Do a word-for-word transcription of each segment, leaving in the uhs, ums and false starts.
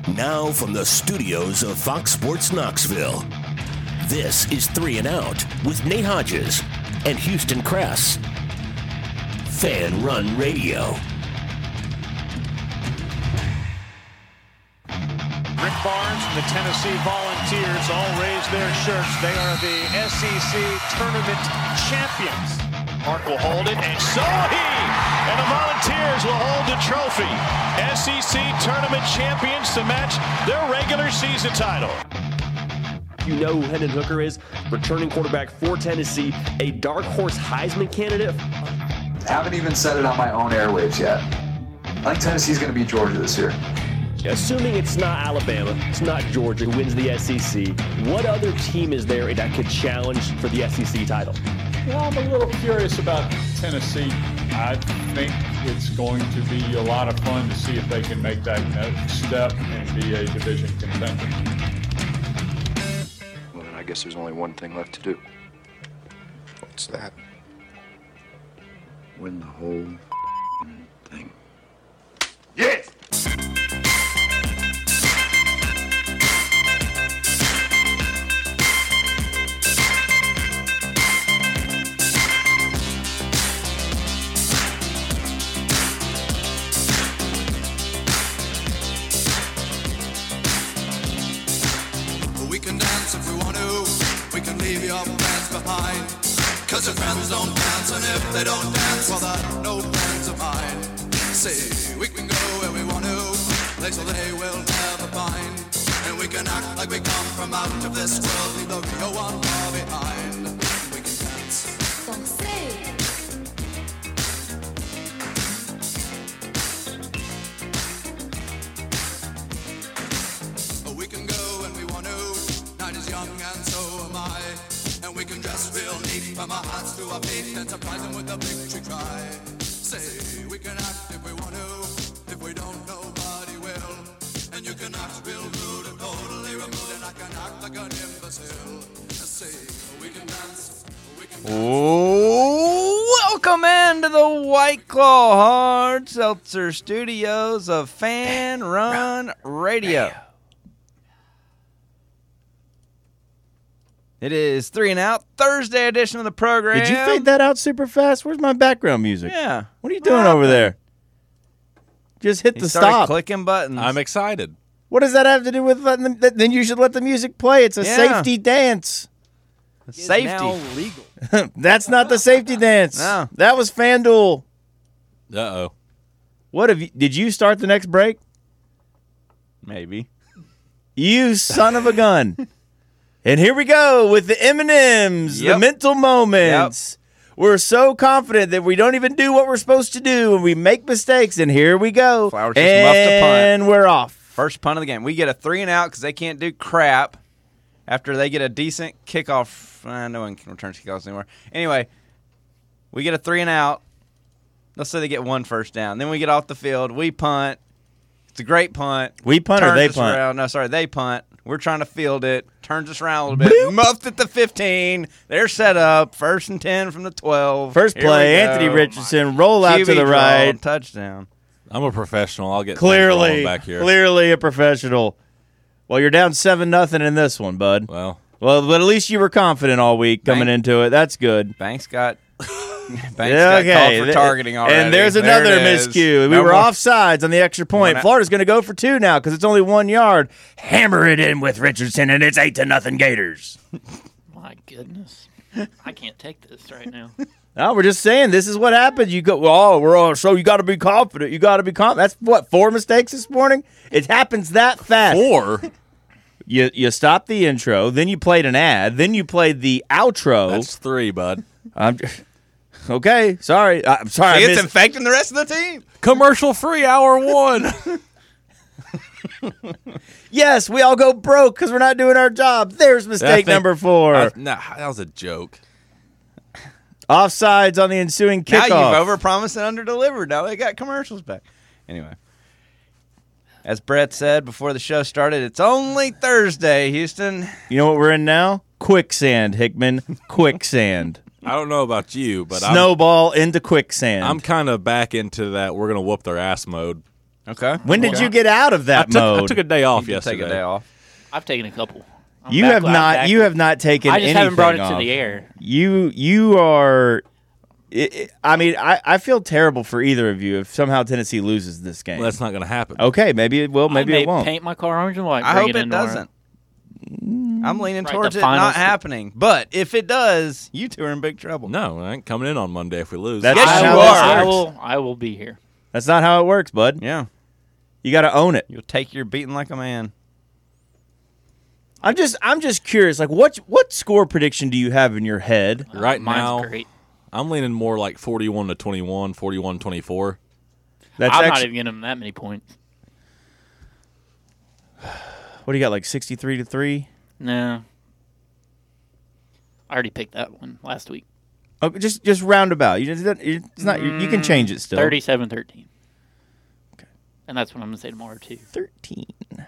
Now from the studios of Fox Sports Knoxville, this is Three and Out with Nate Hodges and Houston Cress. Fan Run Radio. Rick Barnes and the Tennessee Volunteers all raise their shirts. They are the S E C tournament champions. Mark will hold it, and so he and the Volunteers will hold the trophy. S E C tournament champions to match their regular season title. You know who Hendon Hooker is, returning quarterback for Tennessee, a dark horse Heisman candidate. Haven't even said it on my own airwaves yet. I think Tennessee's going to beat Georgia this year. Assuming it's not Alabama, it's not Georgia who wins the S E C, what other team is there that could challenge for the S E C title? Well, I'm a little curious about Tennessee. I think it's going to be a lot of fun to see if they can make that next step and be a division contender. Well, then I guess there's only one thing left to do. What's that? Win the whole thing. Yes! We can dance if we want to. We can leave your friends behind. Cause your friends don't dance, and if they don't dance, well, they're no friends of mine. Say, we can go where we want to, place where they will never find. And we can act like we come from out of this world, leave the real one far behind. We can dance. Don't say. We can go when we want to, night is young and so am I. And we can dress real neat from our hats to our feet and surprise them with a victory cry. Say, we can act if we want to, if we don't, nobody will. And you can act real rude and totally removed, and I can act like an imbecile. Say, we can dance, we can dance. Welcome into the White Claw Hard Seltzer Studios of Fan Run Radio. It is Three and Out, Thursday edition of the program. Did you fade that out super fast? Where's my background music? Yeah. What are you doing over there? Just hit he the started stop. Clicking buttons. I'm excited. What does that have to do with letting them? Then you should let the music play. It's a Yeah. safety dance. Safety. Now legal. That's not the safety dance. No. That was FanDuel. Uh-oh. What have you? Did you start the next break? Maybe. You son of a gun. And here we go with the M and M's, Yep. the mental moments. Yep. We're so confident that we don't even do what we're supposed to do, and we make mistakes, and here we go. Flowers just muffed a punt. And we're off. First punt of the game. We get a three and out because they can't do crap after they get a decent kickoff. Uh, no one can return kickoffs anymore. Anyway, we get a three and out. Let's say they get one first down. Then we get off the field. We punt. It's a great punt. We punt or Turns they us punt? around. No, sorry, they punt. We're trying to field it. Turns us around a little bit. Boop. Muffed at the fifteen. They're set up. First and ten from the twelve. First Here play, we go. Anthony Richardson, roll out Q B to the draw, right. Touchdown. I'm a professional. I'll get Clearly, back here. clearly a professional. Well, you're down seven nothing in this one, bud. Well, well, but at least you were confident all week coming Bank, into it. That's good. Banks got Banks yeah, got called for targeting already. And there's there another miscue. We no were more. offsides on the extra point. Florida's going to go for two now because it's only one yard. Hammer it in with Richardson, and it's eight to nothing Gators. My goodness, I can't take this right now. No, we're just saying this is what happens. You go, oh, we're all so you got to be confident. You got to be confident. That's what four mistakes this morning. It happens that fast. Four. You you stopped the intro, then you played an ad, then you played the outro. That's three, bud. I'm okay. Sorry, I'm sorry. See, I it's missed. infecting the rest of the team. Commercial free hour one. Yes, we all go broke because we're not doing our job. There's mistake think- number four. I, nah, that was a joke. Offsides on the ensuing kickoff. Now you've overpromised and underdelivered. Now they got commercials back. Anyway, as Brett said before the show started, it's only Thursday, Houston. You know what we're in now? Quicksand, Hickman. Quicksand. I don't know about you, but Snowball I'm, into quicksand. I'm kind of back into that we're going to whoop their ass mode. Okay. When did Okay. you get out of that I took, mode? I took a day off You can yesterday. take a day off. I've taken a couple. I'm You back- have I'm not. back. You have not taken. I just anything haven't brought it to off. the air. You you are. It, it- I mean, I, I feel terrible for either of you if somehow Tennessee loses this game. Well, that's not going to happen. Okay, maybe it will. Maybe I may it won't. paint my car orange and white. I bring hope it, it into our- doesn't. I'm leaning Right, towards the it final not st- happening. But if it does, you two are in big trouble. No, I ain't coming in on Monday if we lose. That's Yes, not you how are. this I works. will. I will be here. That's not how it works, bud. Yeah. You got to own it. You'll take your beating like a man. I'm just I'm just curious. Like, what what score prediction do you have in your head? right Mine's now, great. I'm leaning more like forty-one to twenty-one, forty-one twenty-four. That's I'm not actually, even getting them that many points. what do you got? Like sixty-three to three. No. I already picked that one last week. Okay, just just roundabout. You just, it's not. You, you can change it still. thirty-seven thirteen. Okay. And that's what I'm going to say tomorrow, too. thirteen.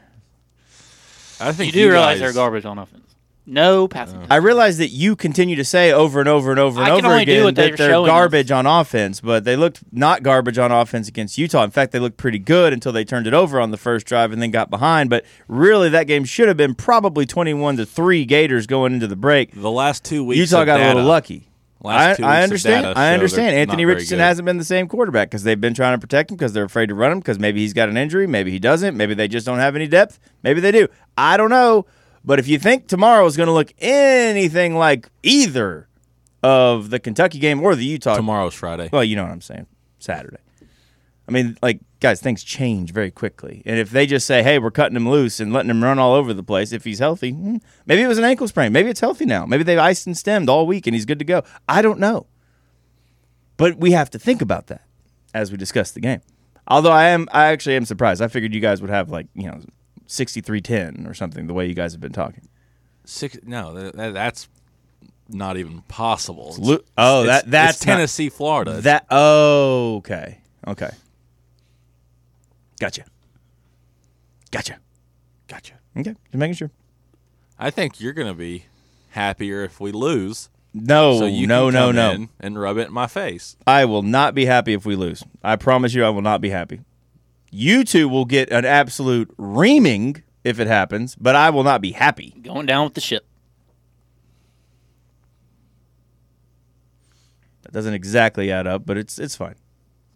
I think You do realize guys, they're garbage on offense. No passing. I realize that you continue to say over and over and over and I can over only do again what they're that they're showing garbage on offense, but they looked not garbage on offense against Utah. In fact, they looked pretty good until they turned it over on the first drive and then got behind. But really, that game should have been probably twenty-one to three Gators going into the break. The last two weeks, Utah of got data, a little lucky. Last I, two I weeks of understand. data I show understand. they're Anthony not very Richardson good. hasn't been the same quarterback because they've been trying to protect him because they're afraid to run him because maybe he's got an injury, maybe he doesn't, maybe they just don't have any depth, maybe they do. I don't know. But if you think tomorrow is going to look anything like either of the Kentucky game or the Utah, Tomorrow's Friday. well, you know what I'm saying, Saturday. I mean, like, guys, things change very quickly. And if they just say, hey, we're cutting him loose and letting him run all over the place, if he's healthy, hmm, maybe it was an ankle sprain. Maybe it's healthy now. Maybe they've iced and stemmed all week and he's good to go. I don't know. But we have to think about that as we discuss the game. Although I am, I actually am surprised. I figured you guys would have, like, you know, sixty-three ten or something, the way you guys have been talking. Six, no, that, that's not even possible. It's, Lu- oh, it's- that that's it's Tennessee, Florida. Not, that oh, okay, okay, gotcha, gotcha, gotcha. Okay, just making sure. I think you're going to be happier if we lose. No, so you no, can no, come no. in and rub it in my face. I will not be happy if we lose. I promise you, I will not be happy. You two will get an absolute reaming if it happens, but I will not be happy. Going down with the ship. That doesn't exactly add up, but it's it's fine.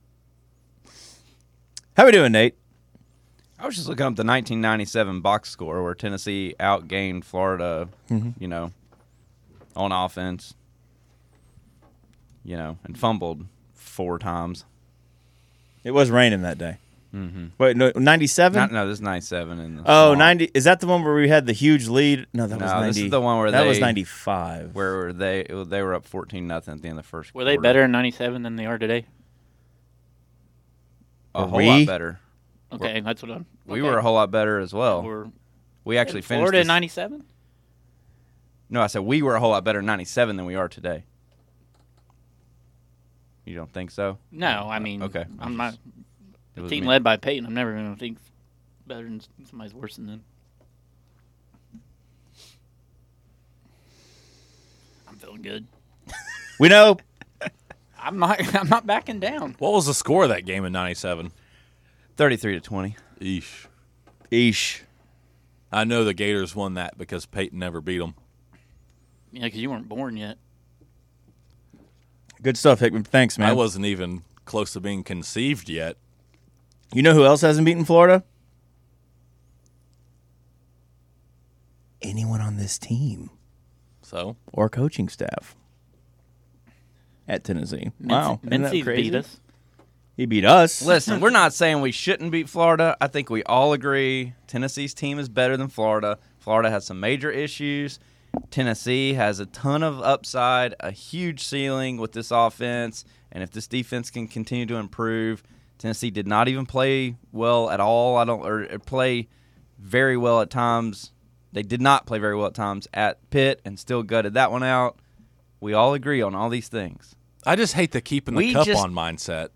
How we doing, Nate? I was just looking up the nineteen ninety-seven box score where Tennessee outgained Florida, Mhm. you know, on offense, you know, and fumbled four times. It was raining that day. Mm-hmm. Wait, no, ninety-seven? Not, no, this is ninety-seven. In the Oh, swamp. ninety. Is that the one where we had the huge lead? No, that No, was ninety. this is the one where that they was ninety-five. Where they they were up fourteen nothing at the end of the first. Were they quarter. better in ninety-seven than they are today? A Were whole we? lot better. Okay, We're- that's what I'm. We okay. were a whole lot better as well. We're, we actually in finished. Florida in this- ninety-seven? No, I said we were a whole lot better in ninety-seven than we are today. You don't think so? No, I mean, Okay. I'm not. It A was team me. led by Peyton, I'm never going to think better than somebody's worse than them. I'm feeling good. We know. I'm not. I'm not backing down. What was the score of that game in ninety-seven? thirty-three to twenty. Eesh. Eesh. I know the Gators won that because Peyton never beat them. Yeah, because you weren't born yet. Good stuff, Hickman. Thanks, man. I wasn't even close to being conceived yet. You know who else hasn't beaten Florida? Anyone on this team So or coaching staff at Tennessee. Mincy, Wow, isn't that Mincy's crazy? beat us. He beat us. Listen, we're not saying we shouldn't beat Florida. I think we all agree Tennessee's team is better than Florida. Florida has some major issues. Tennessee has a ton of upside, a huge ceiling with this offense, and if this defense can continue to improve, Tennessee did not even play well at all. I don't or, or play very well at times. They did not play very well at times at Pitt and still gutted that one out. We all agree on all these things. I just hate the keeping the We cup just- on mindset.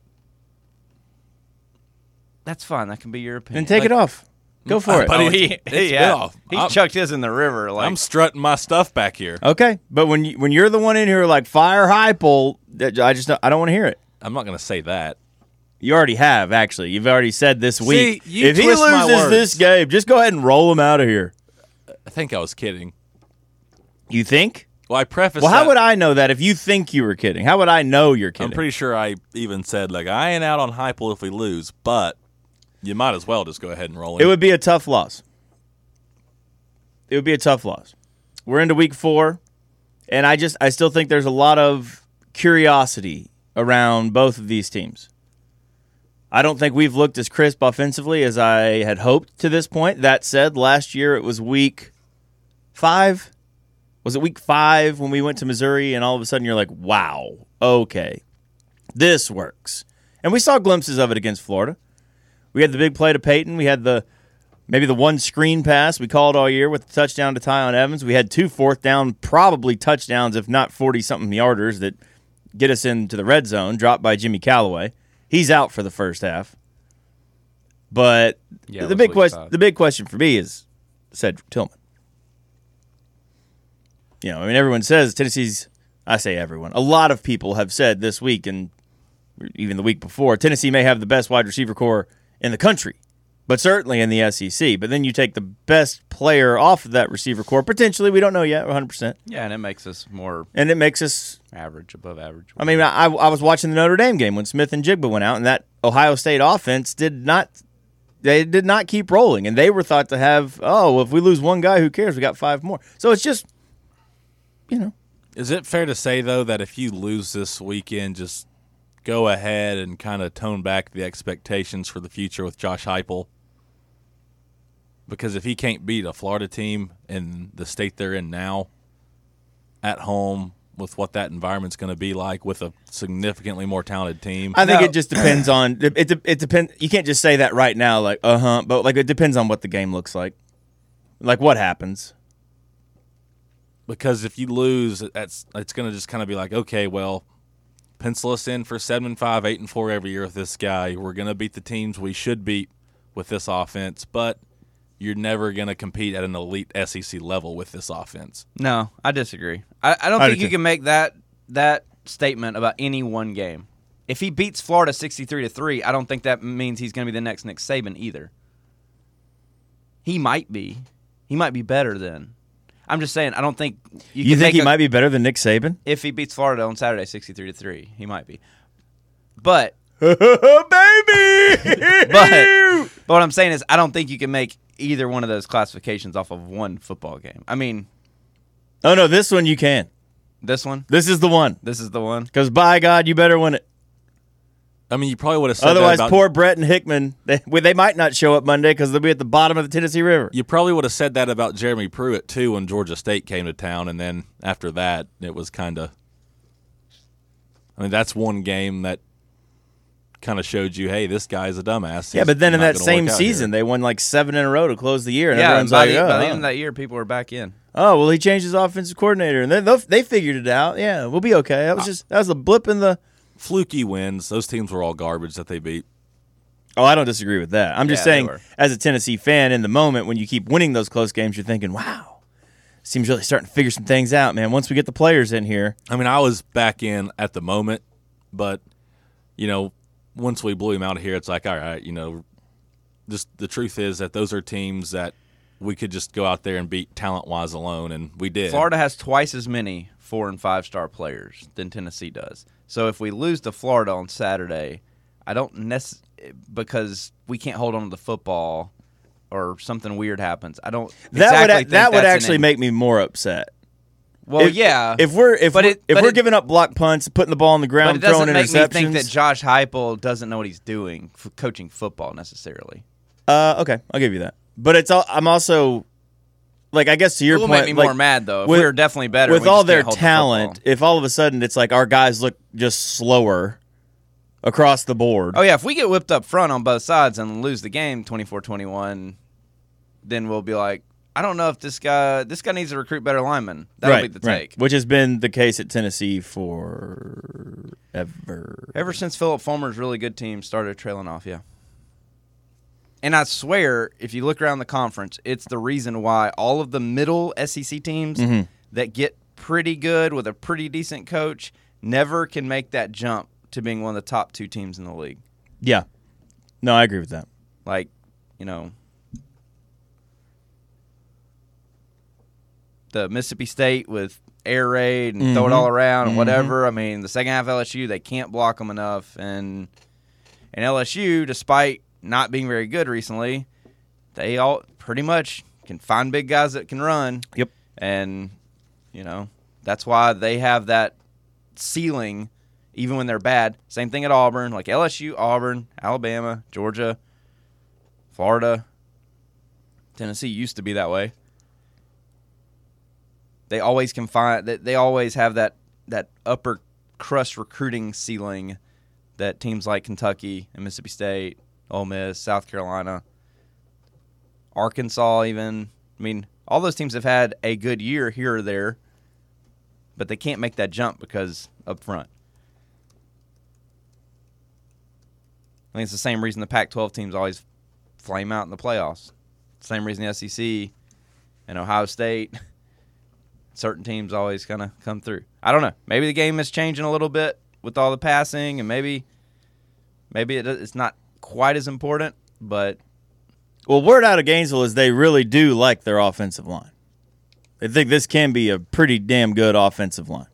That's fine. That can be your opinion. And take Like- it off. Go for it. But Oh, it's- he, it's he, been yeah. off. he I'm- chucked his in the river. Like I'm strutting my stuff back here. Okay, but when you, when you're the one in here like fire Heupel, that I just don't- I don't want to hear it. I'm not going to say that. You already have, actually. You've already said this week. See, you if he twist my loses words. this game, just go ahead and roll him out of here. I think I was kidding. You think? Well, I prefaced Well, how that- would I know that if you think you were kidding? How would I know you're kidding? I'm pretty sure I even said, like, I ain't out on Heupel if we lose, but you might as well just go ahead and roll It him. would be a tough loss. It would be a tough loss. We're into week four, and I just I still think there's a lot of curiosity around both of these teams. I don't think we've looked as crisp offensively as I had hoped to this point. That said, last year it was week five. Was it week five when we went to Missouri, and all of a sudden you're like, wow, okay, this works. And we saw glimpses of it against Florida. We had the big play to Peyton. We had the maybe the one screen pass we called all year with the touchdown to Tyon Evans. We had two fourth down, probably touchdowns, if not forty-something yarders that get us into the red zone, dropped by Jimmy Callaway. He's out for the first half. But Yeah, it the was big week question five. the big question for me is Cedric Tillman. You know, I mean, everyone says Tennessee's, I say everyone, a lot of people have said this week and even the week before, Tennessee may have the best wide receiver core in the country, but certainly in the S E C. But then you take the best player off of that receiver core, potentially, we don't know yet, one hundred percent. Yeah, and it makes us more And it makes us average, above average. I mean, I, I was watching the Notre Dame game when Smith and Jigba went out, and that Ohio State offense did not they did not keep rolling, and they were thought to have, oh, well, if we lose one guy, who cares? We got five more. So it's just, you know. Is it fair to say, though, that if you lose this weekend, just go ahead and kind of tone back the expectations for the future with Josh Heupel? Because if he can't beat a Florida team in the state they're in now, at home, with what that environment's going to be like with a significantly more talented team. I think it just depends on it. It, it depends. You can't just say that right now, like uh huh. But like it depends on what the game looks like, like what happens. Because if you lose, that's it's going to just kind of be like, okay, well, pencil us in for seven and five, eight and four every year with this guy. We're going to beat the teams we should beat with this offense, but you're never going to compete at an elite S E C level with this offense. No, I disagree. I, I don't I think do you too. can make that that statement about any one game. If he beats Florida sixty-three to three, I don't think that means he's going to be the next Nick Saban either. He might be. He might be better then. I'm just saying, I don't think you, You, can think make he a- might be better than Nick Saban? if he beats Florida on Saturday sixty-three to three. He might be. But baby. but, but what I'm saying is I don't think you can make either one of those classifications off of one football game. I mean, Oh no, this one you can. this one? This is the one. This is the one. Because by God, you better win it. I mean, you probably would have said Otherwise, that about, poor Brett and Hickman, they, well, they might not show up Monday because they'll be at the bottom of the Tennessee River. You probably would have said that about Jeremy Pruitt, too, when Georgia State came to town, and then after that, it was kind of – I mean, that's one game that kind of showed you, hey, this guy's a dumbass. Yeah, He's but then in not that gonna same work out season, here. they won like seven in a row to close the year. And Yeah, everyone's by, like, the, oh, by the oh. end of that year, people were back in. Oh, well, he changed his offensive coordinator, and they they figured it out. Yeah, we'll be okay. That was just that was a blip in the fluky wins. Those teams were all garbage that they beat. Oh, I don't disagree with that. I'm just Yeah, they saying, were. as a Tennessee fan, in the moment when you keep winning those close games, you're thinking, "Wow, this team's really starting to figure some things out, man." Once we get the players in here, I mean, I was back in at the moment, but you know, once we blew him out of here, it's like, all right, you know, just the truth is that those are teams that we could just go out there and beat talent-wise alone, and we did. Florida has twice as many four and five star players than Tennessee does. So if we lose to Florida on Saturday, I don't necessarily because we can't hold on to the football or something weird happens. I don't. that exactly would think that would that's an actually in- make me more upset. Well, if, yeah. If we're if But we're, it- if but we're it- giving up block punts, putting the ball on the But ground, it doesn't throwing make interceptions, me think that Josh Heupel doesn't know what he's doing for coaching football necessarily. Uh, okay, I'll give you that. But it's all. I'm also like, I guess to your It will point, make me like, more mad, though. If with- we were definitely better, with we all just their can't hold the talent. football. If all of a sudden it's like our guys look just slower across the board. Oh yeah, if we get whipped up front on both sides and lose the game twenty-four twenty-one, then we'll be like, I don't know if this guy this guy needs to recruit better linemen. That'll right, be the right. take. Which has been the case at Tennessee for ever. Ever since Philip Fulmer's really good team started trailing off, yeah. And I swear, if you look around the conference, it's the reason why all of the middle S E C teams Mhm. that get pretty good with a pretty decent coach never can make that jump to being one of the top two teams in the league. Yeah. No, I agree with that. Like, you know, the Mississippi State with air raid and mm-hmm. throw it all around and mm-hmm. whatever. I mean, the second half of L S U, they can't block them enough. And and L S U, despite not being very good recently, they all pretty much can find big guys that can run. Yep. And, you know, that's why they have that ceiling even when they're bad. Same thing at Auburn. Like L S U, Auburn, Alabama, Georgia, Florida, Tennessee used to be that way. They always can find that they always have that, that upper crust recruiting ceiling that teams like Kentucky and Mississippi State, Ole Miss, South Carolina, Arkansas even. I mean, all those teams have had a good year here or there, but they can't make that jump because up front. I think it's the same reason the Pac twelve teams always flame out in the playoffs. Same reason the S E C and Ohio State, certain teams always kind of come through. I don't know. Maybe the game is changing a little bit with all the passing, and maybe maybe it, it's not quite as important, but... Well, word out of Gainesville is they really do like their offensive line. They think this can be a pretty damn good offensive line.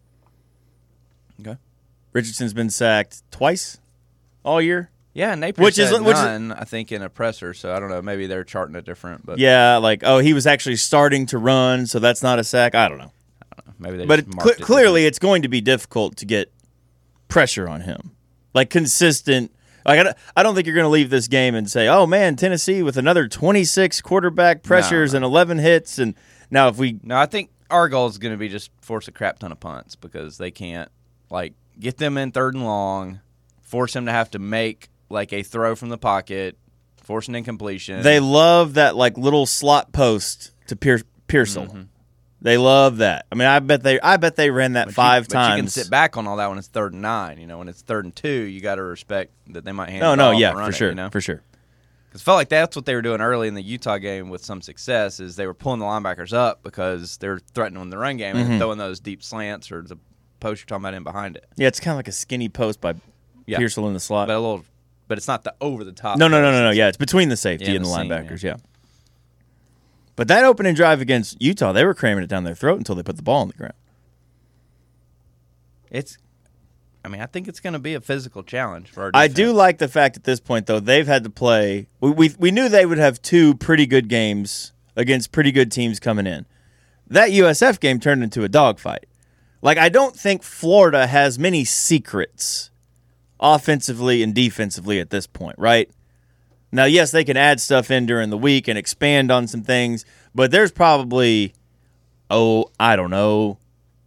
Okay. Richardson's been sacked twice all year. Yeah, and Napier which said is, which none, is, I think, in a presser, so I don't know. Maybe they're charting it different. But yeah, like, oh, he was actually starting to run, so that's not a sack. I don't know. I don't know. Maybe they but just it, marked cl- it clearly different. It's going to be difficult to get pressure on him. Like, consistent. Like, I don't, I don't think you're going to leave this game and say, oh, man, Tennessee with another twenty-six quarterback pressures no, no. and eleven hits. And now if we... No, I think our goal is going to be just force a crap ton of punts because they can't, like, get them in third and long, force them to have to make, like, a throw from the pocket, force an incompletion. They love that, like, little slot post to Pier- Pearsall. Mm-hmm. They love that. I mean, I bet they I bet they ran that but five you, times. But you can sit back on all that when it's third and nine. You know, when it's third and two, you got to respect that they might hand no, it no, off yeah, and run for it, sure, you know? for sure. Because it felt like that's what they were doing early in the Utah game with some success is they were pulling the linebackers up because they were threatening the run game mm-hmm. and throwing those deep slants or the post you're talking about in behind it. Yeah, it's kind of like a skinny post by yeah. Pearsall in the slot. But a little, but it's not the over the top. No, no, no, no, no. Yeah, it's between the safety yeah, and the, the seam, linebackers. Yeah. yeah. But that opening drive against Utah, they were cramming it down their throat until they put the ball on the ground. It's, I mean, I think it's going to be a physical challenge for our defense. I defense. do like the fact at this point, though, they've had to play. We, we we knew they would have two pretty good games against pretty good teams coming in. That U S F game turned into a dogfight. Like, I don't think Florida has many secrets offensively and defensively at this point, right? Now, yes, they can add stuff in during the week and expand on some things, but there's probably, oh, I don't know,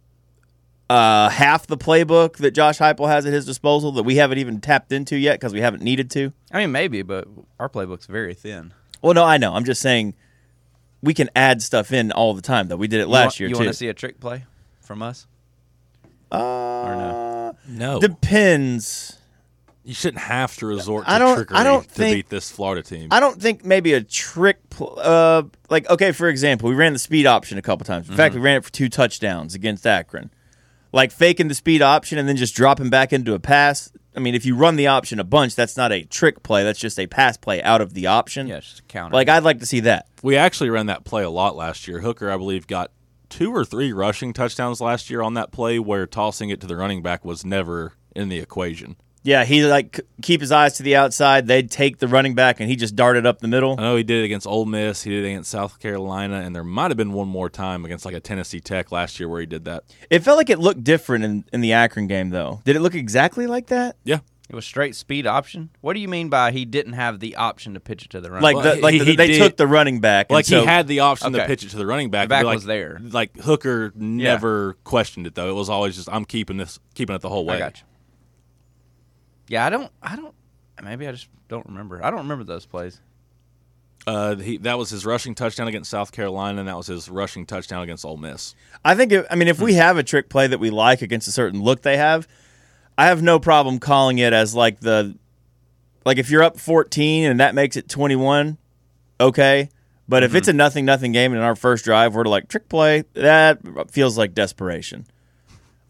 uh, half the playbook that Josh Heupel has at his disposal that we haven't even tapped into yet because we haven't needed to. I mean, maybe, but our playbook's very thin. Well, no, I know. I'm just saying we can add stuff in all the time, though. We did it last you year, you too. You want to see a trick play from us? Uh, or no? No. Depends. You shouldn't have to resort to I don't, trickery I don't to think, beat this Florida team. I don't think maybe a trick pl- uh, – like, okay, for example, we ran the speed option a couple times. In mm-hmm. fact, we ran it for two touchdowns against Akron. Like, faking the speed option and then just dropping back into a pass. I mean, if you run the option a bunch, that's not a trick play. That's just a pass play out of the option. Yeah, it's just a counter. Like, I'd like to see that. We actually ran that play a lot last year. Hooker, I believe, got two or three rushing touchdowns last year on that play where tossing it to the running back was never in the equation. Yeah, he like keep his eyes to the outside. They'd take the running back, and he just darted up the middle. I know he did it against Ole Miss. He did it against South Carolina, and there might have been one more time against like a Tennessee Tech last year where he did that. It felt like it looked different in, in the Akron game, though. Did it look exactly like that? Yeah. It was straight speed option? What do you mean by he didn't have the option to pitch it to the running like back? The, like he, the, he they did, took the running back. Like so, he had the option okay. to pitch it to the running back. The back like, was there. Like Hooker never yeah. questioned it, though. It was always just, I'm keeping this, keeping it the whole way. I got you. Yeah, I don't, I don't, maybe I just don't remember. I don't remember those plays. Uh, he, that was his rushing touchdown against South Carolina, and that was his rushing touchdown against Ole Miss. I think, if, I mean, if we have a trick play that we like against a certain look they have, I have no problem calling it as like the, like if you're up fourteen and that makes it twenty-one, okay. But if mm-hmm. it's a nothing nothing game and in our first drive we're like trick play, that feels like desperation. I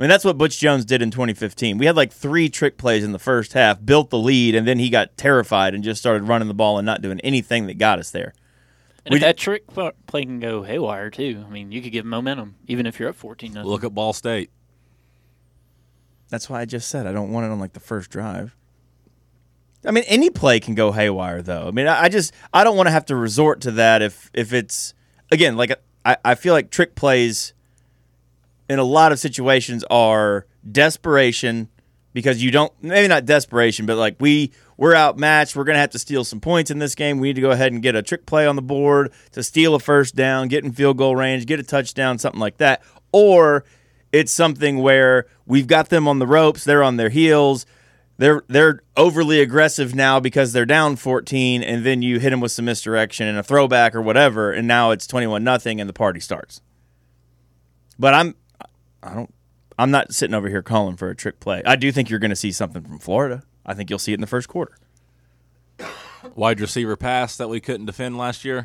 I mean, that's what Butch Jones did in twenty fifteen. We had like three trick plays in the first half, built the lead, and then he got terrified and just started running the ball and not doing anything that got us there. And if that trick play can go haywire, too. I mean, you could give momentum, even if you're up fourteen nothing. Look at Ball State. That's why I just said I don't want it on like the first drive. I mean, any play can go haywire, though. I mean, I just I don't want to have to resort to that if if it's again like I, I feel like trick plays in a lot of situations are desperation because you don't maybe not desperation, but like we we're outmatched. We're gonna have to steal some points in this game. We need to go ahead and get a trick play on the board to steal a first down, get in field goal range, get a touchdown, something like that, or it's something where we've got them on the ropes, they're on their heels, they're they're overly aggressive now because they're down fourteen, and then you hit them with some misdirection and a throwback or whatever, and now it's twenty-one nothing and the party starts. But I'm I don't I'm not sitting over here calling for a trick play. I do think you're going to see something from Florida. I think you'll see it in the first quarter. Wide receiver pass that we couldn't defend last year.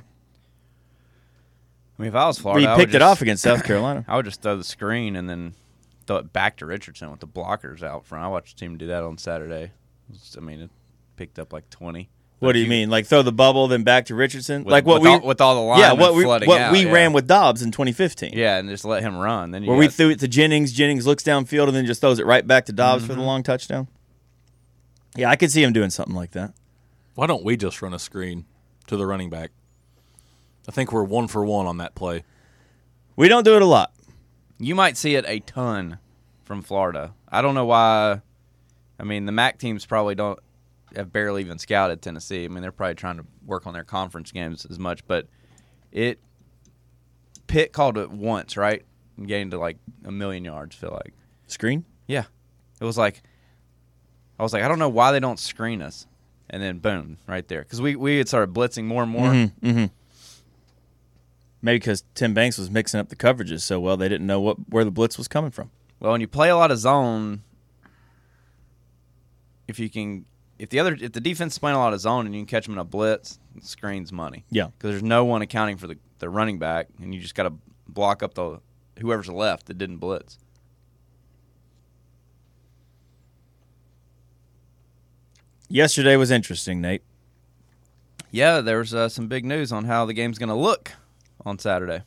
I mean, if I was Florida, we picked it off against South Carolina. I would just throw the screen and then throw it back to Richardson with the blockers out front. I watched the team do that on Saturday. I mean, it picked up like twenty. What do you mean? Like throw the bubble, then back to Richardson? With, like what with we all, with all the lines yeah, what we flooding what out, we yeah. ran with Dobbs in twenty fifteen. Yeah, and just let him run. Then you where got, we threw it to Jennings. Jennings looks downfield and then just throws it right back to Dobbs mm-hmm. for the long touchdown. Yeah, I could see him doing something like that. Why don't we just run a screen to the running back? I think we're one for one on that play. We don't do it a lot. You might see it a ton from Florida. I don't know why. I mean, the M A C teams probably don't have barely even scouted Tennessee. I mean, they're probably trying to work on their conference games as much. But it Pitt called it once, right? And getting to like a million yards, feel like. Screen? Yeah. It was like, I was like, I don't know why they don't screen us. And then boom, right there. Because we, we had started blitzing more and more. Mm-hmm, mm-hmm. Maybe because Tim Banks was mixing up the coverages so well they didn't know what where the blitz was coming from. Well, when you play a lot of zone, if you can, if the other, if the defense is playing a lot of zone and you can catch them in a blitz, the screen's money. Yeah, because there's no one accounting for the, the running back, and you just got to block up the whoever's left that didn't blitz. Yesterday was interesting, Nate. Yeah, there was uh, some big news on how the game's going to look on Saturday.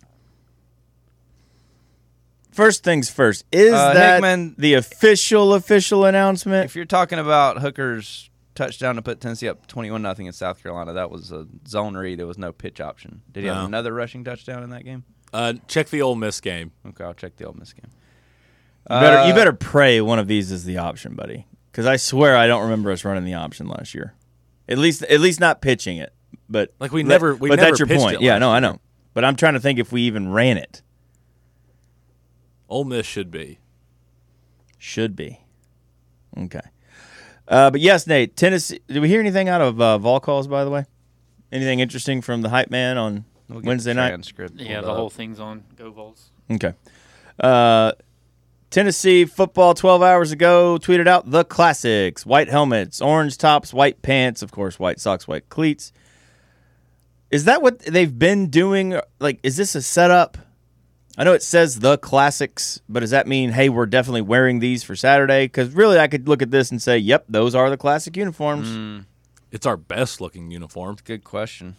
First things first, is uh, that Hickman, the official, official announcement? If you're talking about Hooker's touchdown to put Tennessee up twenty-one nothing in South Carolina, that was a zone read. There was no pitch option. Did he no. have another rushing touchdown in that game? Uh, check the Ole Miss game. Okay, I'll check the Ole Miss game. You better, uh, you better pray one of these is the option, buddy. Because I swear I don't remember us running the option last year. At least, at least not pitching it. But like we never, we but never that's your pitched point. It yeah, last no, year. I know. But I'm trying to think if we even ran it. Ole Miss should be. Should be. Okay. Uh, but yes, Nate, Tennessee. Did we hear anything out of uh, Vol calls, by the way? Anything interesting from the hype man on we'll Wednesday night? Yeah, the up. whole thing's on Go Vols. Okay. Uh, Tennessee football twelve hours ago tweeted out the classics: white helmets, orange tops, white pants, of course, white socks, white cleats. Is that what they've been doing? Like, is this a setup? I know it says the classics, but does that mean, hey, we're definitely wearing these for Saturday? Because really, I could look at this and say, yep, those are the classic uniforms. Mm. It's our best looking uniform. Good question.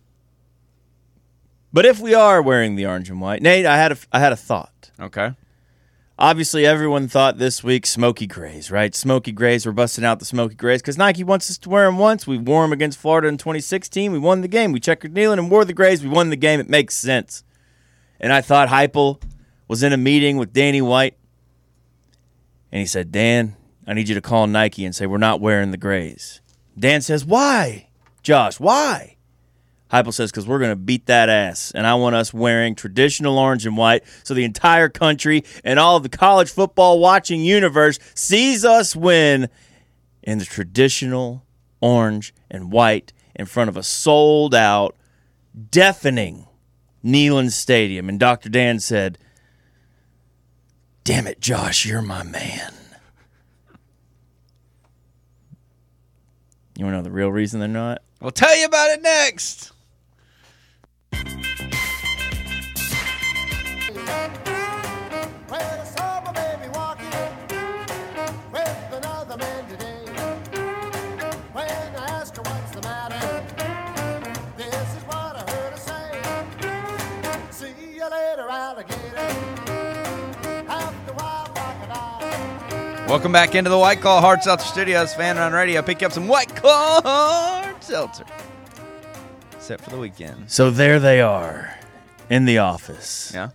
But if we are wearing the orange and white, Nate, I had a, I had a thought. Okay. Obviously, everyone thought this week smoky grays, right? Smoky grays. We're busting out the smoky grays because Nike wants us to wear them once. We wore them against Florida in twenty sixteen. We won the game. We checkered kneeling and wore the grays. We won the game. It makes sense. And I thought Heupel was in a meeting with Danny White, and he said, Dan, I need you to call Nike and say we're not wearing the grays. Dan says, why? Josh, why? Heupel says, because we're going to beat that ass, and I want us wearing traditional orange and white so the entire country and all of the college football watching universe sees us win in the traditional orange and white in front of a sold-out, deafening Neyland Stadium. And Doctor Dan said, damn it, Josh, you're my man. You want to know the real reason they're not? We'll tell you about it next. you later, alligator. After a while, crocodile. Welcome back into the White Claw Hard Seltzer Studios. Fan Run Radio. Pick you up some White Claw Hard Seltzer. Except for the weekend. So there they are in the office. Yeah.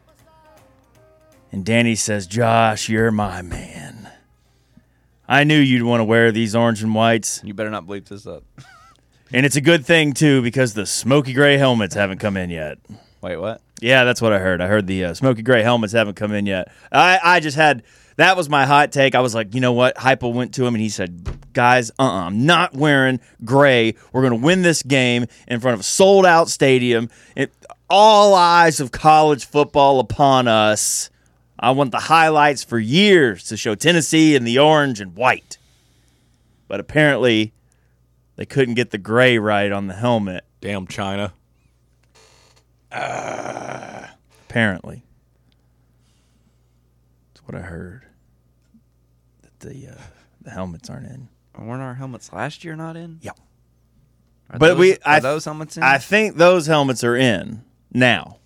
And Danny says, Josh, you're my man. I knew you'd want to wear these orange and whites. You better not bleep this up. And it's a good thing, too, because the smoky gray helmets haven't come in yet. Wait, what? Yeah, that's what I heard. I heard the uh, smoky gray helmets haven't come in yet. I, I just had, that was my hot take. I was like, you know what? Hypo went to him and he said, guys, uh-uh, I'm not wearing gray. We're going to win this game in front of a sold-out stadium. It, all eyes of college football upon us. I want the highlights for years to show Tennessee in the orange and white. But apparently, they couldn't get the gray right on the helmet. Damn China. Uh, apparently. That's what I heard. That the uh, the helmets aren't in. Weren't our helmets last year not in? Yeah. Are but those, we, are I, those helmets in? I think those helmets are in now.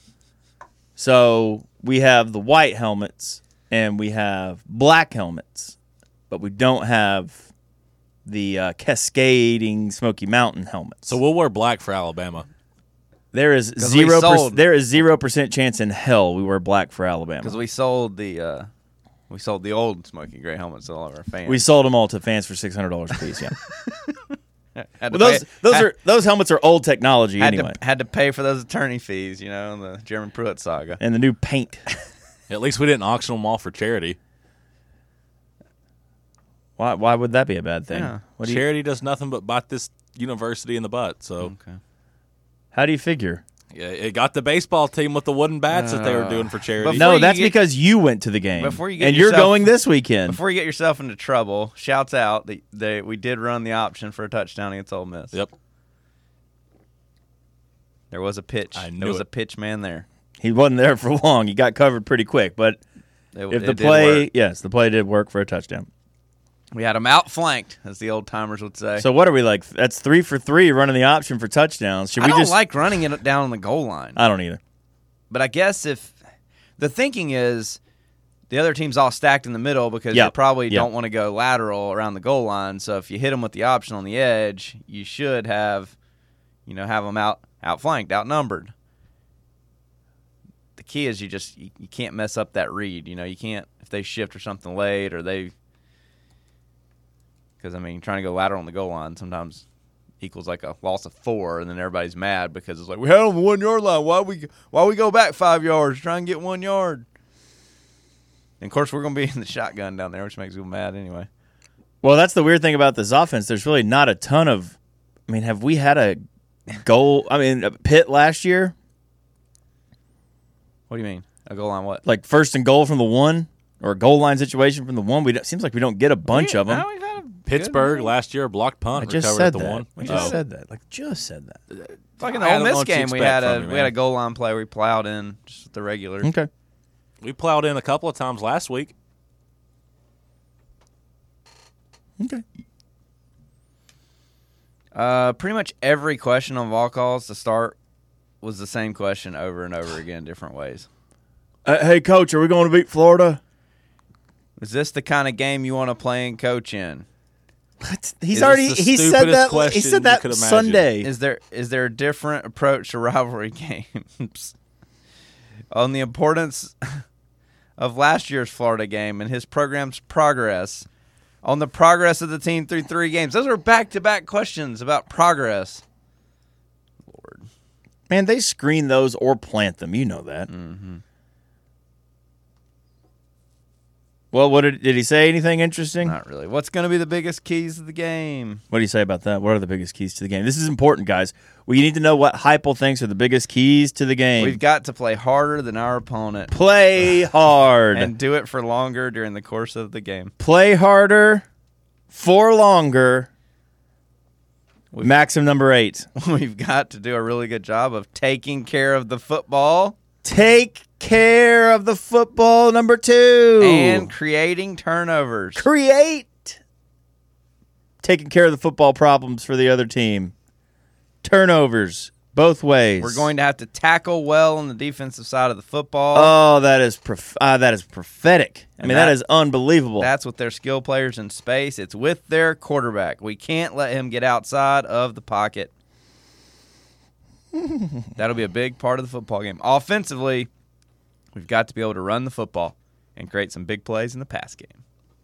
So we have the white helmets and we have black helmets, but we don't have the uh, cascading Smoky Mountain helmets. So we'll wear black for Alabama. There is zero. Per, there is zero percent chance in hell we wear black for Alabama because we sold the uh, we sold the old Smoky Gray helmets to all of our fans. We sold them all to fans for six hundred dollars a piece. Yeah. Well, those pay, those had, are those helmets are old technology had anyway. To, had to pay for those attorney fees, you know, in the German Pruitt saga and the new paint. At least we didn't auction them all for charity. Why? Why would that be a bad thing? Yeah. What do charity you, does nothing but bite this university in the butt. So, okay. How do you figure? Yeah, it got the baseball team with the wooden bats uh, that they were doing for charity. No, that's get, because you went to the game. Before you get and yourself, you're going this weekend. Before you get yourself into trouble, shouts out that they, we did run the option for a touchdown against Ole Miss. Yep. There was a pitch. I knew there was it. a pitch man there. He wasn't there for long. He got covered pretty quick. But it, if it the did play, work. yes, the play did work for a touchdown. We had him outflanked, as the old timers would say. So what are we like? That's three for three running the option for touchdowns. Should I we don't just like running it down on the goal line. I don't either. But I guess if the thinking is the other team's all stacked in the middle because yep. you probably yep. don't want to go lateral around the goal line. So if you hit them with the option on the edge, you should have, you know, have them out outflanked, outnumbered. The key is you just you, you can't mess up that read. You know, you can't if they shift or something late or they. Because, I mean, trying to go lateral on the goal line sometimes equals like a loss of four, and then everybody's mad because it's like, we had on the one-yard line. Why we why we go back five yards? Try and get one yard. And, of course, we're going to be in the shotgun down there, which makes people mad anyway. Well, that's the weird thing about this offense. There's really not a ton of – I mean, have we had a goal – I mean, a Pitt last year? What do you mean? A goal line what? Like first and goal from the one or a goal line situation from the one? We It seems like we don't get a bunch yeah, of them. No, we've had a Pittsburgh last year, blocked punt, I just recovered said at the that. one. We just oh. said that. Like just said that. Like in the Ole Miss game, we had a me, we had a goal line play we plowed in just the regular. Okay. We plowed in a couple of times last week. Okay. Uh, pretty much every question on Vol Calls to start was the same question over and over again, different ways. Uh, hey, Coach, are we going to beat Florida? Is this the kind of game you want to play and coach in? What? He's already he said that he said that Sunday. Is there is there a different approach to rivalry games? On the importance of last year's Florida game and his program's progress, on the progress of the team through three games. Those are back-to-back questions about progress. Lord. Man, they screen those or plant them. You know that. Mm-hmm. Well, what did, did he say anything interesting? Not really. What's going to be the biggest keys of the game? What do you say about that? What are the biggest keys to the game? This is important, guys. We need to know what Heupel thinks are the biggest keys to the game. We've got to play harder than our opponent. Play hard. And do it for longer during the course of the game. Play harder for longer. We've, Maxim number eight. We've got to do a really good job of taking care of the football. Take care of the football, number two. And creating turnovers. Create. Taking care of the football problems for the other team. Turnovers. Both ways. We're going to have to tackle well on the defensive side of the football. Oh, that is prof- uh, that is prophetic. I And mean, that- that is unbelievable. That's with their skill players in space. It's with their quarterback. We can't let him get outside of the pocket. That'll be a big part of the football game. Offensively, we've got to be able to run the football and create some big plays in the pass game.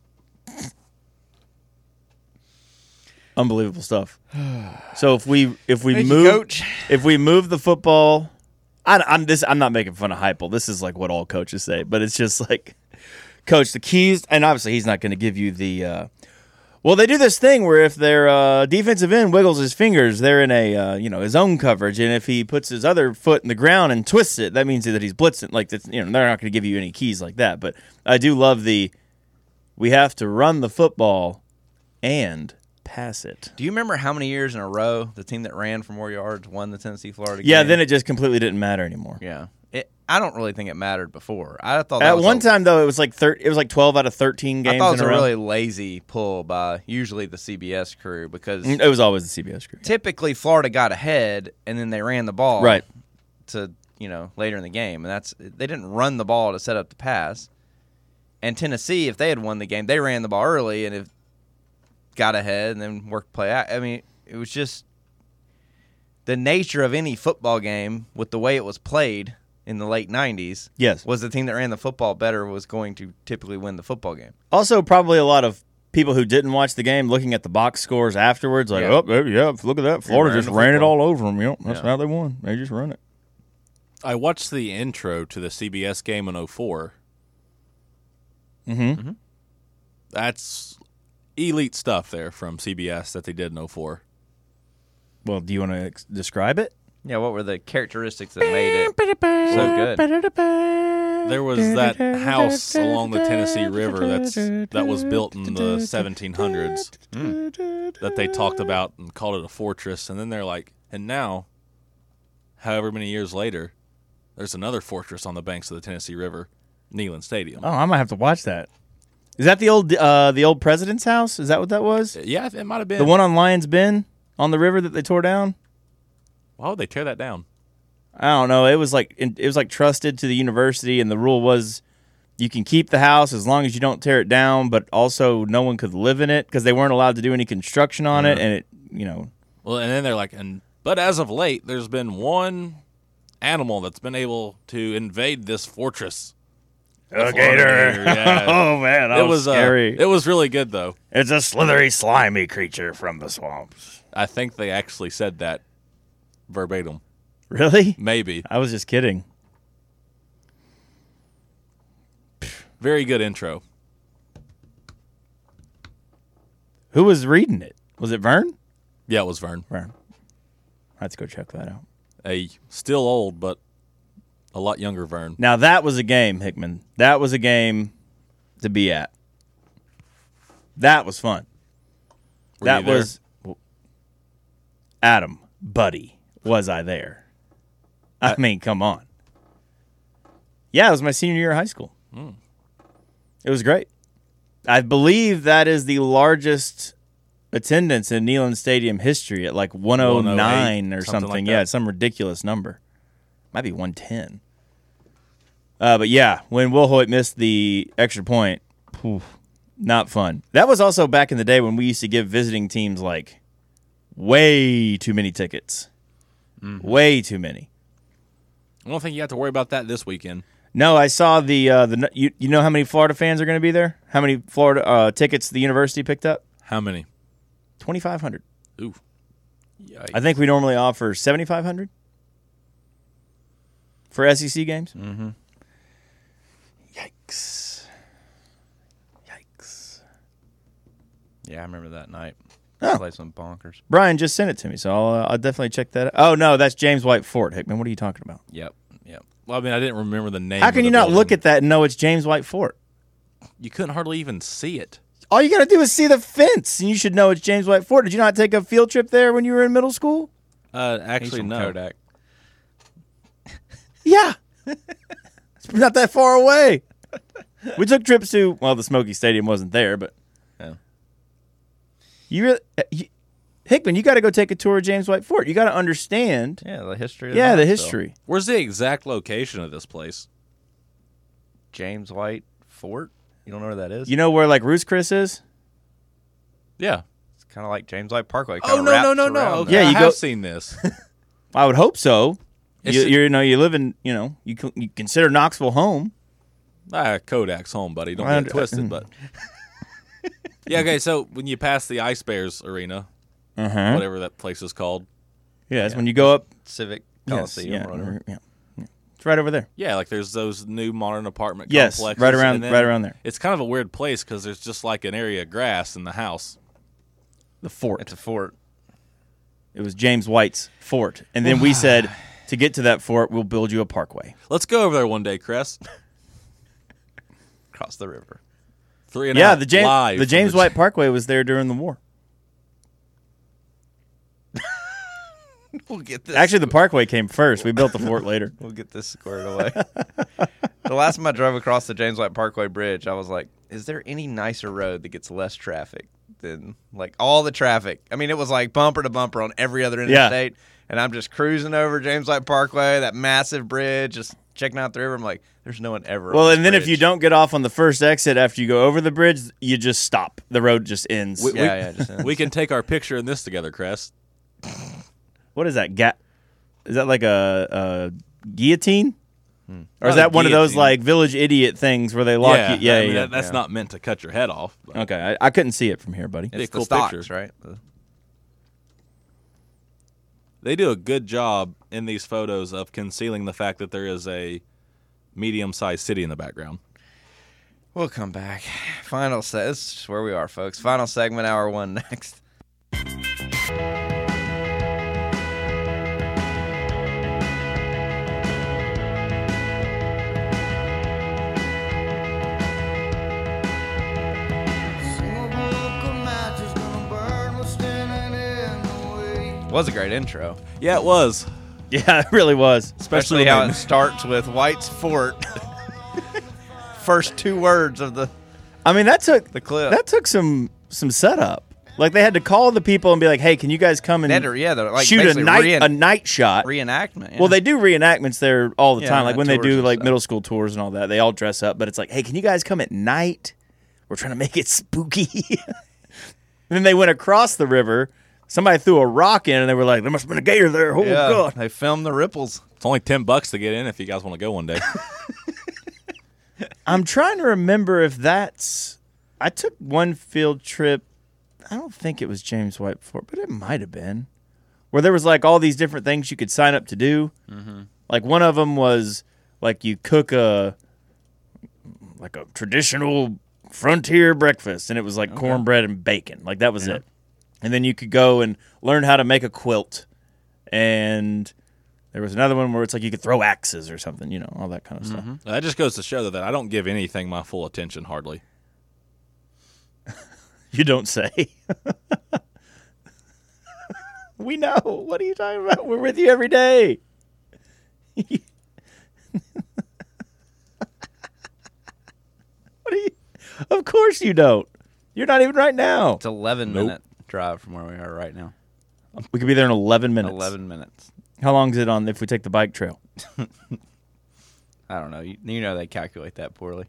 Unbelievable stuff. So if we if we Thank you, move Coach. if we move the football, I, I'm this I'm not making fun of Heupel. This is like what all coaches say, but it's just like, Coach, the keys, and obviously he's not going to give you the. Uh, well, they do this thing where if their uh, defensive end wiggles his fingers, they're in a uh, you know his own coverage, and if he puts his other foot in the ground and twists it, that means that he's blitzing. Like that's, you know they're not going to give you any keys like that. But I do love the. We have to run the football, and pass it. Do you remember how many years in a row the team that ran for more yards won the Tennessee-Florida game? Yeah, then it just completely didn't matter anymore. Yeah, it, I don't really think it mattered before. I thought that At was one a, time though, it was like thir- it was like twelve out of thirteen games. I thought it was in a a row. really lazy pull by usually the C B S crew because It was always the C B S crew. typically Florida got ahead and then they ran the ball Right. to you know later in the game, and that's they didn't run the ball to set up the pass. And Tennessee, if they had won the game, they ran the ball early and if got ahead and then worked play out. I mean, it was just the nature of any football game with the way it was played in the late nineties. Yes. Was the team that ran the football better was going to typically win the football game. Also, probably a lot of people who didn't watch the game looking at the box scores afterwards, like, Yeah. oh, there- yeah, look at that. Florida ran just the ran it football. all over them. Yep, that's Yeah. how they won. They just run it. I watched the intro to the C B S game in oh four. Mm-hmm. That's elite stuff there from C B S that they did in oh four. Well, do you want to ex- describe it? Yeah, what were the characteristics that made it so good? There was that house along the Tennessee River that's that was built in the seventeen hundreds mm. that they talked about and called it a fortress. And then they're like, and now, however many years later, there's another fortress on the banks of the Tennessee River, Neyland Stadium. Oh, I might have to watch that. Is that the old uh, the old president's house? Is that what that was? Yeah, it might have been. The one on Lions Bend on the river that they tore down? Why would they tear that down? I don't know. It was like it was like trusted to the university, and the rule was you can keep the house as long as you don't tear it down, but also no one could live in it because they weren't allowed to do any construction on it, and it, you know. Well, and then they're like, and but as of late, there's been one animal that's been able to invade this fortress. A gator. Yeah. Oh man, that it was, was scary. Uh, it was really good though. It's a slithery, slimy creature from the swamps. I think they actually said that verbatim. Really? Maybe. I was just kidding. Very good intro. Who was reading it? Was it Vern? Yeah, it was Vern. Vern. Let's go check that out. A still old, but a lot younger Vern. Now that was a game, Hickman. That was a game to be at. That was fun. Were that you there? was Adam, buddy. Was I there? I mean, come on. Yeah, it was my senior year of high school. Mm. It was great. I believe that is the largest attendance in Neyland Stadium history at like one oh nine or something something. like yeah, that. it's some ridiculous number. Might be one ten. Uh, but yeah, when Will Hoyt missed the extra point, whew, not fun. That was also back in the day when we used to give visiting teams like way too many tickets. Mm-hmm. Way too many. I don't think you have to worry about that this weekend. No, I saw the uh, the you, you know how many Florida fans are going to be there? How many Florida uh, tickets the university picked up? How many? twenty-five hundred. Ooh. Yikes. I think we normally offer seventy-five hundred for S E C games. Mm-hmm. Yikes. Yikes. Yeah, I remember that night. Oh. Play some bonkers. Brian just sent it to me, so I'll, uh, I'll definitely check that out. Oh, no, that's James White Fort. Hickman, what are you talking about? Yep, yep. Well, I mean, I didn't remember the name. How of can the you not building. look at that and know it's James White Fort? You couldn't hardly even see it. All you got to do is see the fence, and you should know it's James White Fort. Did you not take a field trip there when you were in middle school? Uh, He's actually, from no. Kodak. Yeah. It's not that far away. We took trips to, well, the Smoky Stadium wasn't there, but Yeah. you really, you, Hickman, you got to go take a tour of James White Fort. You got to understand. Yeah, the history. Of Yeah, the Knoxville. history. Where's the exact location of this place? James White Fort. You don't know where that is? You know where like Ruth's Chris is? Yeah. It's kind of like James White Parkway. Oh, kinda no, no, wraps no, no. around Okay, there. Yeah, I you have go- seen this. I would hope so. It's You, a- you know, you live in, you know, you co- you consider Knoxville home. Ah, Kodak's home, buddy. Don't I get it under- twisted, but yeah. Okay, so when you pass the Ice Bears Arena, Uh-huh. whatever that place is called, Yeah, that's when you go up. Civic Yes, Coliseum yeah, or whatever. yeah, yeah. It's right over there. yeah, like there's those new modern apartment Yes, complexes. right around- and then right around there. It's kind of a weird place because there's just like an area of grass in the house. The fort. It's a fort. It was James White's fort. And then we said, to get to that fort, we'll build you a parkway. Let's go over there one day, Cress. Across the river. Three and Yeah, out the James live the from James White Parkway was there during the war. We'll get this. Actually, the parkway came first. We built the fort later. We'll get this squared away. The last time I drove across the James White Parkway Bridge, I was like, is there any nicer road that gets less traffic than, like, all the traffic? I mean, it was like bumper to bumper on every other Yeah. interstate, and I'm just cruising over James White Parkway, that massive bridge, just checking out the river. I'm like, there's no one ever Well, on this and then if bridge. you don't get off on the first exit after you go over the bridge, you just stop. The road just ends. We, Yeah, we, yeah, just ends. we can take our picture in this together, Cress. What is that? Ga- is that like a, a guillotine? Hmm. Or is Not a that one of those guillotine. like village idiot things where they lock yeah, you? Yeah, I mean, yeah. that- that's yeah. not meant to cut your head off. but- Okay, I, I couldn't see it from here, buddy. It's Be a the cool stocks, picture. right? The- They do a good job in these photos of concealing the fact that there is a medium-sized city in the background. We'll come back. Final set. This is just where we are, folks. Final segment, hour one next. Was a great intro. Yeah, it was. Yeah, it really was. Especially how it starts with White's Fort. First two words of the I mean, that took the clip. that took some some setup. Like they had to call the people and be like, "Hey, can you guys come and They had to- yeah, they're like shoot a basically night reen- a night shot?" reenactment. Yeah. Well, they do reenactments there all the Yeah, time. Like when they tours do and like stuff. middle school tours and all that, they all dress up. But it's like, "Hey, can you guys come at night? We're trying to make it spooky." And then they went across the river. Somebody threw a rock in, and they were like, "There must have been a gator there." Oh yeah, god! they filmed the ripples. It's only ten bucks to get in if you guys want to go one day. I'm trying to remember if that's. I took one field trip. I don't think it was James White Fort, but it might have been, where there was like all these different things you could sign up to do. Mm-hmm. Like one of them was like you cook a like a traditional frontier breakfast, and it was like Okay. cornbread and bacon. Like that was Yeah. it. And then you could go and learn how to make a quilt, and there was another one where it's like you could throw axes or something, you know, all that kind of stuff. That just goes to show that I don't give anything my full attention hardly. You don't say. We know. What are you talking about? We're with you every day. What are you? Of course you don't. You're not even right now. It's eleven Nope. minute drive from where we are right now. We could be there in eleven minutes. Eleven minutes. How long is it on if we take the bike trail? I don't know. You, you know they calculate that poorly.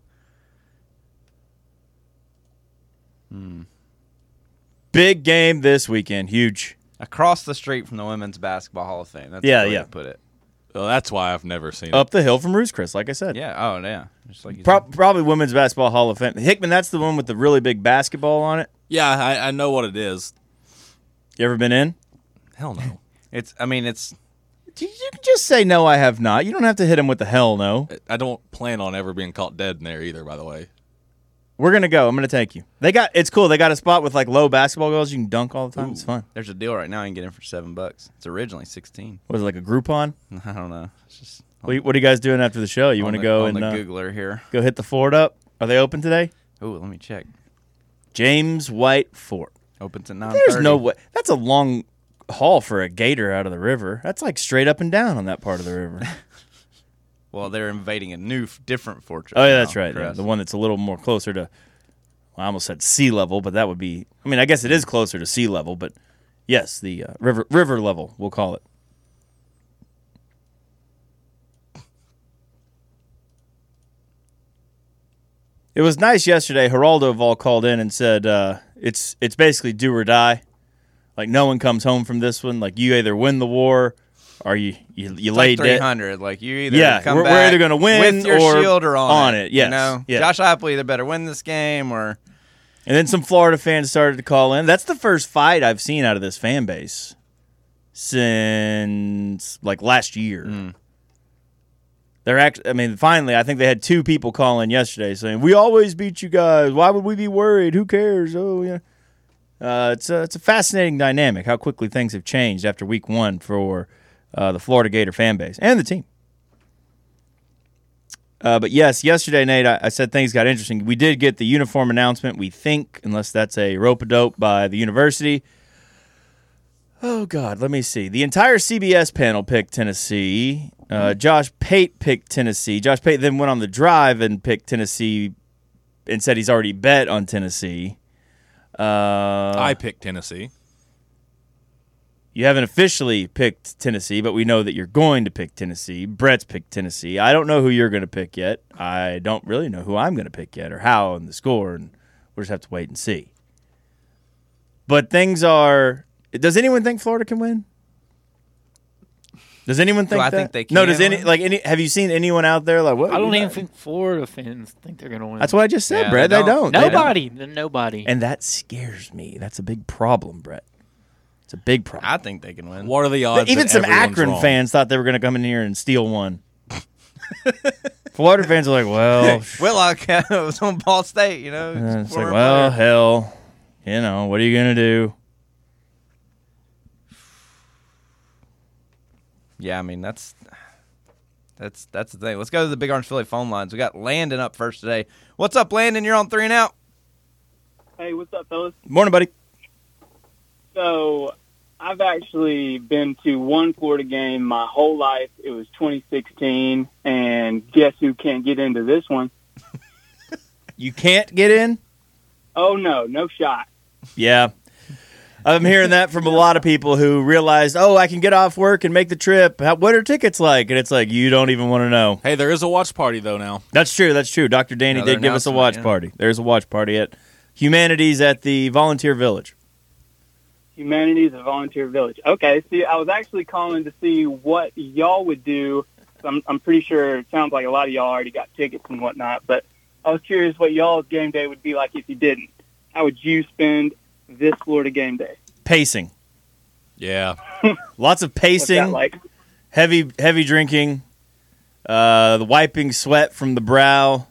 Hmm. Big game this weekend. Huge. Across the street from the Women's Basketball Hall of Fame. That's Yeah, the way yeah. to put it. Well, that's why I've never seen it. Up the hill from Roost Chris, like I said. Yeah. Oh, yeah. Just like you Pro- said. probably Women's Basketball Hall of Fame. Hickman, that's the one with the really big basketball on it. Yeah, I, I know what it is. You ever been in? Hell no. It's. I mean, it's. You you can just say no, I have not. You don't have to hit him with the hell no. I don't plan on ever being caught dead in there either, by the way. We're gonna go. I'm gonna take you. They got it's cool. They got a spot with like low basketball goals. You can dunk all the time. It's fun. There's a deal right now. You can get in for seven bucks. It's originally sixteen. Was it like a Groupon? I don't know. It's just. What, what are you guys doing after the show? You on want to the- go on and the uh, Googler here? go hit the fort up? Are they open today? Oh, let me check. James White Fort. Opens at nine. There's no way. That's a long haul for a gator out of the river. That's like straight up and down on that part of the river. Well, they're invading a new, f- different fortress. Oh yeah, now, that's right. Yeah, Chris. the one that's a little more closer to. Well, I almost said sea level, but that would be. I mean, I guess it is closer to sea level, but Yes, the uh, river river level, we'll call it. It was nice yesterday. Geraldo Vol called in and said uh, it's it's basically do or die. Like, no one comes home from this one. Like, you either win the war or you you, you It's lay like dead. three hundred. Like, you either yeah, come we're, back we're either going to win with your or shield or on, on it. it. Yes, You know? yeah. Josh Heupel either better win this game or. And then some Florida fans started to call in. That's the first fight I've seen out of this fan base since like last year. Mm. They're act. I mean, finally, I think they had two people call in yesterday saying, "We always beat you guys. Why would we be worried? Who cares?" Oh yeah. Uh, it's a it's a fascinating dynamic how quickly things have changed after week one for uh, the Florida Gator fan base and the team. Uh, but yes, yesterday, Nate, I, I said things got interesting. We did get the uniform announcement, we think, unless that's a rope-a-dope by the university. Oh, God, let me see. The entire C B S panel picked Tennessee. Uh, Josh Pate picked Tennessee. Josh Pate then went on the drive and picked Tennessee and said he's already bet on Tennessee. Uh, I picked Tennessee. You haven't officially picked Tennessee, but we know that you're going to pick Tennessee. Brett's picked Tennessee. I don't know who you're going to pick yet. I don't really know who I'm going to pick yet or how and the score, and we'll just have to wait and see. But things are – does anyone think Florida can win? Does anyone think Do I that? think they can No, does any win? like any have you seen anyone out there like what? I don't even think Florida fans think they're going to win. That's what I just said, Yeah, Brett. they They don't. don't. They don't. Nobody. Then nobody. And that scares me. That's a big problem, Brett. It's a big problem. I think they can win. What are the odds? Even that some everyone's Akron wrong? fans thought they were going to come in here and steal one. Florida fans are like, well, Whitlock was on Ball State, you know. uh, it's like, former well, player. hell, you know, what are you going to do? Yeah, I mean that's that's that's the thing. Let's go to the Big Orange Philly phone lines. We got Landon up first today. What's up, Landon? You're on three and out. Hey, what's up, fellas? Morning, buddy. So, I've actually been to one Florida game my whole life. It was twenty sixteen, and guess who can't get into this one? You can't get in? Oh, no, no shot. Yeah. I'm hearing that from a lot of people who realized, oh, I can get off work and make the trip. How, what are tickets like? And it's like, you don't even want to know. Hey, there is a watch party, though, now. That's true. That's true. Doctor Danny Another did give us a announcement, watch yeah. party. There's a watch party at Humanities at the Volunteer Village. Humanities at Volunteer Village. Okay, see, I was actually calling to see what y'all would do. I'm, I'm pretty sure it sounds like a lot of y'all already got tickets and whatnot, but I was curious what y'all's game day would be like if you didn't. How would you spend this Florida game day? Pacing. Yeah. Lots of What's pacing, that like? heavy heavy drinking, uh, the wiping sweat from the brow.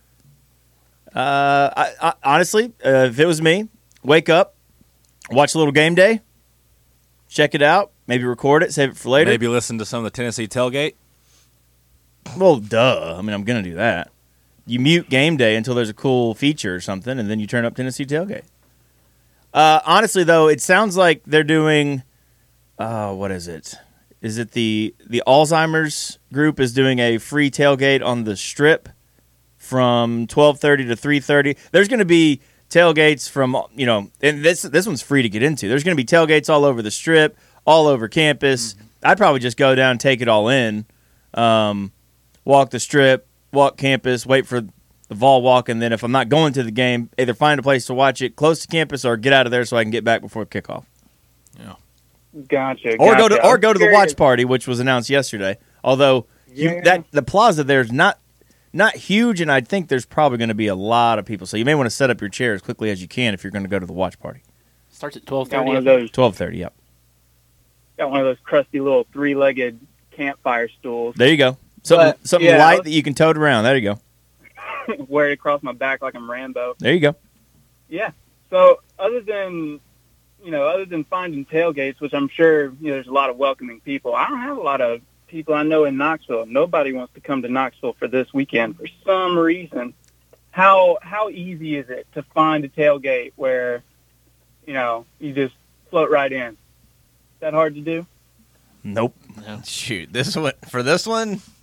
Uh, I, I, honestly, uh, if it was me, wake up, watch a little game day, check it out, maybe record it, save it for later. Maybe listen to some of the Tennessee tailgate. Well, duh. I mean, I'm going to do that. You mute game day until there's a cool feature or something, and then you turn up Tennessee tailgate. Uh, honestly, though, it sounds like they're doing, uh, what is it? Is it the the Alzheimer's group is doing a free tailgate on the Strip from twelve thirty to three thirty? There's going to be tailgates from, you know, and this this one's free to get into. There's going to be tailgates all over the Strip, all over campus. Mm-hmm. I'd probably just go down and take it all in, um, walk the Strip, walk campus, wait for the Vol walk, and then if I'm not going to the game, either find a place to watch it close to campus or get out of there so I can get back before kickoff. Yeah. Gotcha. Or gotcha. go to or go to the Curious. watch party, which was announced yesterday. Although you, Yeah. that the plaza there's not not huge, and I think there's probably going to be a lot of people. So you may want to set up your chair as quickly as you can if you're going to go to the watch party. Starts at twelve Got thirty. one of those. Twelve thirty. Yep. Got one of those crusty little three-legged campfire stools. There you go. Something But, something yeah, I light was- that you can tote around. There you go. Wear it across my back like I'm Rambo. There you go. Yeah. So other than, you know, other than finding tailgates, which I'm sure, you know, there's a lot of welcoming people. I don't have a lot of people I know in Knoxville. Nobody wants to come to Knoxville for this weekend for some reason. How how easy is it to find a tailgate where, you know, you just float right in? Is that hard to do? Nope. Shoot, this one for this one.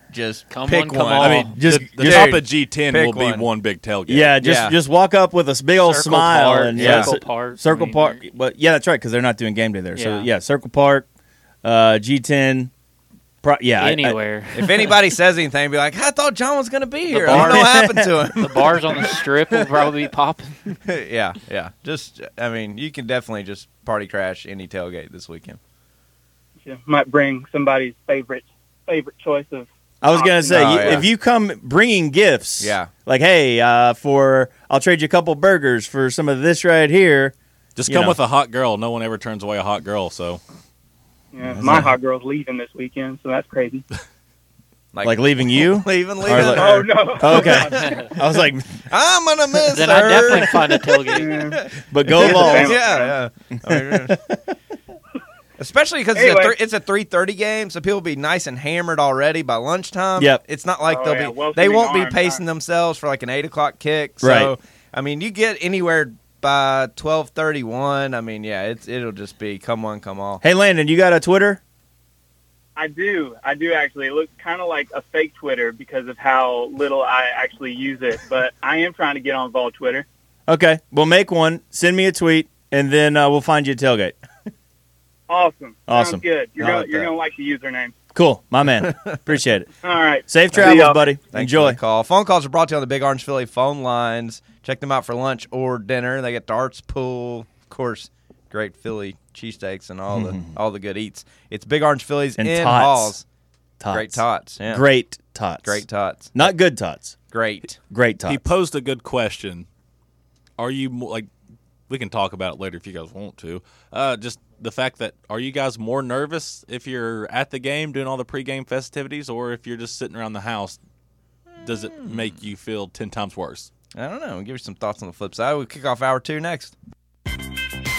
just Come pick on, come one. on. I mean, Just- the, the just- top of G ten pick will be one. one big tailgate. Yeah, just Yeah. just walk up with a big old Circle smile Park, and yeah. Circle Circle Park, Circle I mean, Park. they're- But yeah, that's right because they're not doing game day there. So Yeah. yeah, Circle Park, uh, G ten. Pro- yeah, I- I- Anywhere. If anybody says anything, be like, I thought John was going to be here. I bar- don't know what happened to him. the bars on the strip will probably be popping. yeah, yeah. Just, I mean, you can definitely just party crash any tailgate this weekend. You might bring somebody's favorite favorite choice of. I was gonna say, Oh, you, yeah. if you come bringing gifts, Yeah. like hey, uh, for I'll trade you a couple burgers for some of this right here. Just You come know. with a hot girl. No one ever turns away a hot girl. So Yeah, my hot girl's leaving this weekend, so that's crazy. Like, leaving you, leaving, Or leaving. like- Oh no! okay. I was like, I'm gonna miss Then her. I definitely find a tailgate. but go balls. Yeah, yeah. I mean, especially because Anyway. it's, a th- it's a three thirty game, so people will be nice and hammered already by lunchtime. Yep. It's not like Oh, they'll yeah, be well they sitting won't be arm pacing time. themselves for like an eight o'clock kick. So Right. I mean, you get anywhere by twelve thirty one. I mean, yeah, it's it'll just be come one, come all. Hey Landon, you got a Twitter? I do. I do actually. It looks kind of like a fake Twitter because of how little I actually use it. But I am trying to get on Vol Twitter. Okay, we'll make one. Send me a tweet, and then uh, we'll find you a tailgate. Awesome. Awesome. Sounds good. You're I gonna like you're that. gonna like the username. Cool, my man. Appreciate it. All right. Safe See travels, y'all. buddy. Thanks Enjoy. for the call. Phone calls are brought to you on the Big Orange Philly phone lines. Check them out for lunch or dinner. They get darts, pool, of course, great Philly cheesesteaks and all the all the good eats. It's Big Orange Philly's And in tots. Halls. Tots. Great tots. Yeah. Great tots. Great tots. Not good tots. Great. Great tots. he posed a good question. Are you more, like? We can talk about it later if you guys want to. Uh, just the fact that are you guys more nervous if you're at the game doing all the pregame festivities, or if you're just sitting around the house? Does it make you feel ten times worse? I don't know. Give you some thoughts on the flip side. We'll kick off hour two next.